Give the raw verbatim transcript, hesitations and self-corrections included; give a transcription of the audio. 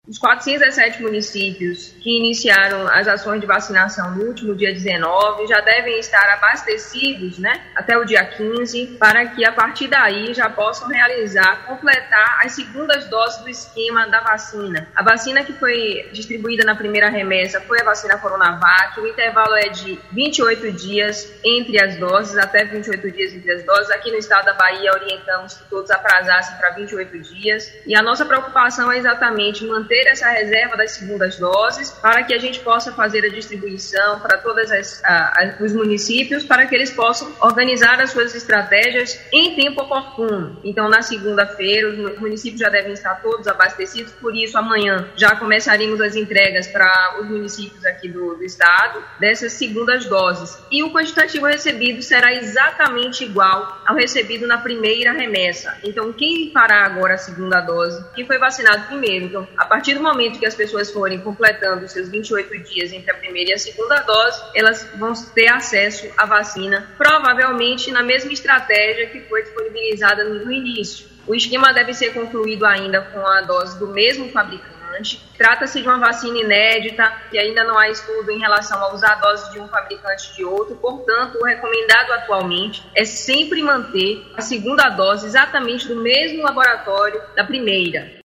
Os quatrocentos e dezessete municípios que iniciaram as ações de vacinação no último dia dezenove já devem estar abastecidos, né, até o dia quinze, para que a partir daí já possam realizar, completar as segundas doses do esquema da vacina. A vacina que foi distribuída na primeira remessa foi a vacina Coronavac. O intervalo é de vinte e oito dias entre as doses, até vinte e oito dias entre as doses. Aqui no estado da Bahia orientamos que todos aprazassem para vinte e oito dias. E a nossa preocupação é exatamente manter essa reserva das segundas doses para que a gente possa fazer a distribuição para todos os municípios, para que eles possam organizar as suas estratégias em tempo oportuno. Então, na segunda-feira, os municípios já devem estar todos abastecidos, por isso, amanhã já começaremos as entregas para os municípios aqui do, do estado dessas segundas doses. E o quantitativo recebido será exatamente igual ao recebido na primeira remessa. Então, quem fará agora a segunda dose? Quem foi vacinado primeiro? Então, a partir do momento que as pessoas forem completando os seus vinte e oito dias entre a primeira e a segunda dose, elas vão ter acesso à vacina, provavelmente na mesma estratégia que foi disponibilizada no início. O esquema deve ser concluído ainda com a dose do mesmo fabricante. Trata-se de uma vacina inédita e ainda não há estudo em relação a usar a dose de um fabricante de outro. Portanto, o recomendado atualmente é sempre manter a segunda dose exatamente do mesmo laboratório da primeira.